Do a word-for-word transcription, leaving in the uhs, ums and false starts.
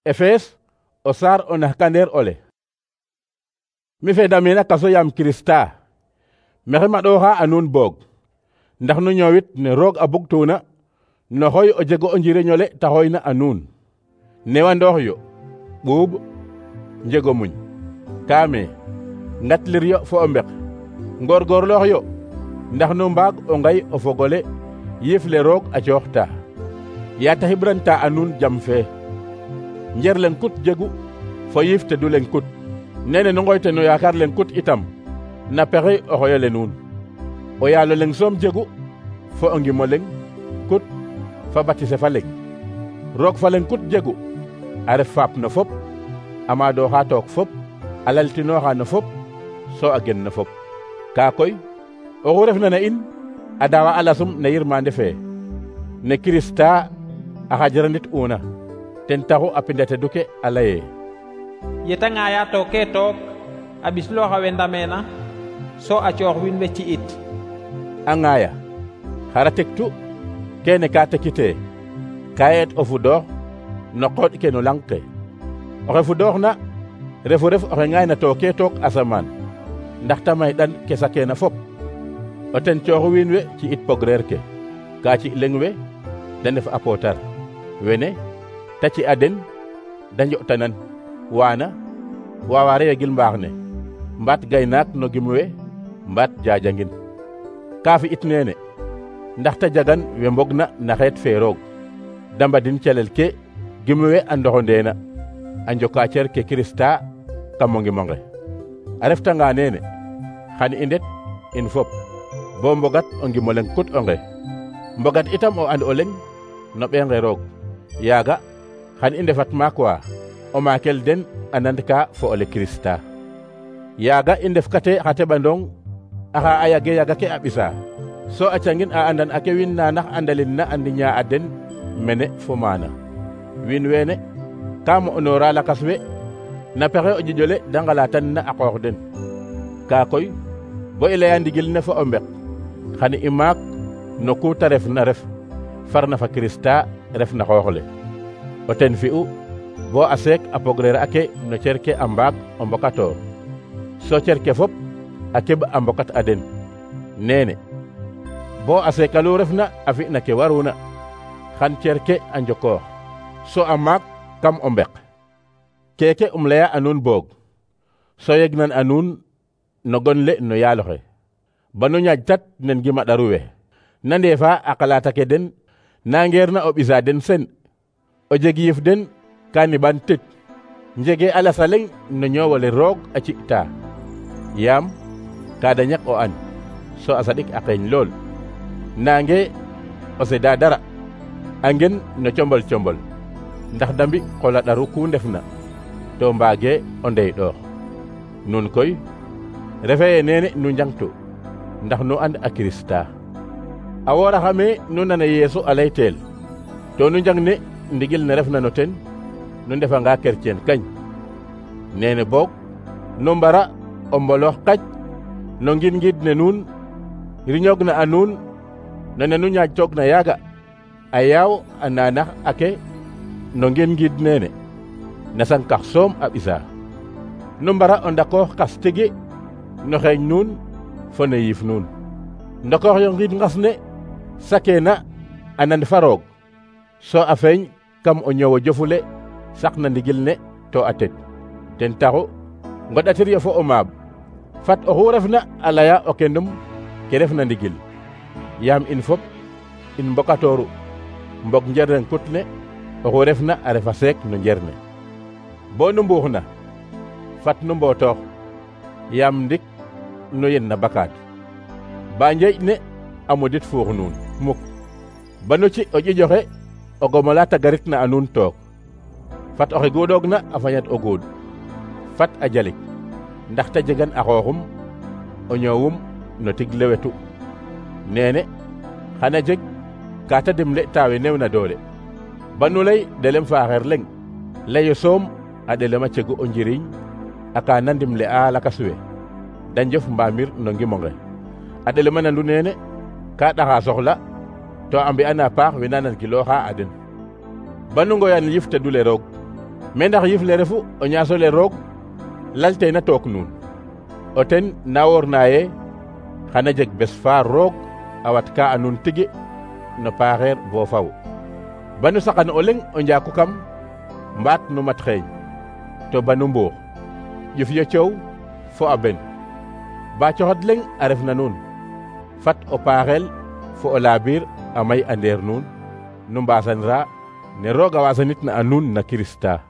Efes o sar o nahkander ole. Mi fe damena kaso yam Krista. Mexe maɗoxa a nuun boog. Ndax nu ñoowit ne roog a bugtuna no xoy o jego o njiriñole ta xoyna a nuun. Newandoox yo, ɓuuɓ, njego muñ. Kaame, ngatlir yo fo o mbek. Ngorgorloox yo, ndax nu mbaag o ngay o fogole yif le roog a cooxta. yaa ta xibranta a nuun jam fee. Njer len kut jegu fo yif te du len kut. Nene nu ngoyte no yaakar len kut itam na pexey o xoyole nuun. O yaalo leng soom jegu fo o ngimo leng kut fa batise fa leng. Roog fa leng kut jegu a ref faap no fop, a maadooxa took fop, a laltinooxa no fop, so a gen no fop. Kaa koy oxu refna na in a daawa a lasum na yirmande fee ne Krista a xajaranit una ten taxu a pindate duke a laye yeta ŋaaya tooke took a ɓislooxa we ndameena so a coox wiin we ci it a ŋaaya xara tektu kene ka tekite ka yet o fudoox no qooɗ ke no lang ke. Oxe fudooxna refu ref oxe ŋaayna tooke took asamaan ndax ta may ɗan ke sakeena fop. O ten cooxu wiin we ci it pogreer ke ka ci leng we da ndef a pootar, wene ta ci a den da njo'tanan, waana waawaare yegil mbaax ne mbaat gaynaak no gim we mbaat jaajangin. Kaa fi it neene ndax ta jagan we mbogna na xeet fee roog da mbadin calel ke gim we a ndoxondeena a njoka cer ke Krista kam o ngimonge. A reftanga neene xan i ndet in fop bo mbogat o ngimo leng kut o nge, mbogat itam o and o leng no ɓeenge roog. Yaaga xan i ndefat maak wa o maakel den a nandka fo ole Krista. Yaaga i ndefkate xa teɓandong axa a yage yaga ke a ɓisa, so a cangin a andan ake wiin na nax andalin na a ndiña a den mene fo maana. Wiin weene ka mo'noora lakas we na pexe o jijole da ngalatan na a qoox den. Kaa koy bo i laya ndigil ne fo o mbek xan i maak no ku ta ref na ref farna fa Krista ref na xooxle. O ten fi'u bo a seek a pogreer ake no cer ke a mbaag o mbokatoor, so cer ke fop a keɓ a mbokat a den. Neene bo a seekalu refna a fi'na ke waruna xan cer ke a njokoox, so a maak kam o mbek. Keeke um laya a nuun boog so yegnan a nuun no gonle no yaaloxe ba nu ñaajtat nen gima ɗaru we na ndeefa a xalaat ake den nangeerna o ɓisa den sen. O jeg yif den ka niɓan tëj njege a lasa leŋ no ñoowole roog a ci'ta, yaam kada ñak o an so a saɗik a qeeñ lool. Nange o seda dara a ngen no combol combol ndax da mbi qola ɗaru ku ndefna to mbaage o ndey ɗoox. Nun koy refeye neene nu njangtu ndax nu and a Krista. A wooraxame nu nana Yeesu a layteel to nu njang ne ndigil ne refna no ten nu ndefanga kerceen kañ. Neene boog nu mbara o mboloox qaj no ngin ngiid ne nuun riñoogna a nuun nene nu ñaajtoogna yaaga a yaaw a naanax ake no ngin ngiid neene na sankax soom a ɓisa. Nu mbara o ndakoox qas tigi no xeeñ nuun fo no yiif nuun. Ndokoox yo ngiid ngas ne sakeena a nand fa roog so a feeñ kam o ñoowo jofule saq na ndigil ne to a tet. Ten taxu ngoɗatir yo fo o maab fat oxu refna a laya o kenum ke refna ndigil, yaam in fop in mbokatooru mbog njer kut ne oxu refna a refa seek no njer ne. Bo nu mbuuxna fat nu mbootoox, yaam ndik nu yen na bakaat ba njeeƴ ne a modit fuux nuun muk ba nu ci o ƴiƴoxe o gomola tagaritna a nuun took. Fat oxe guuɗoogna a fañat o guuɗ, fat a jalik ndax ta jegan a xooxum o ñoowum no tig lewetu. Neene xana jeg ka ta dimle taawe newna doole ba nu lay delem faaxeer leŋ layo soom a ɗelem a cegu o njiriñ a ka na ndimle a lakas we da njof mbaamir no ngimonge. A ɗelema nandu neene ka ɗaxa soxla to a mbi'ana paax we na nangilooxa a den ba nu ngoyan yif te dule roog me ndax yif le refu o ñaasole roog lalteena took nuun o ten na woorna ye xana jeg bes fa roog a wat ka a nuun tigi no paaxeer bo faw banu saqan o leŋ o njaaku kam mbaat nu mat xeeñ to banu mbuux ƴuf yo coow fo a ben ba coxod leŋ a ref na nuun fat o paaxeel fo o laabiir a may a ndeer nuun nu mbasanra ne roog a wasanit na a nuun na Kirista.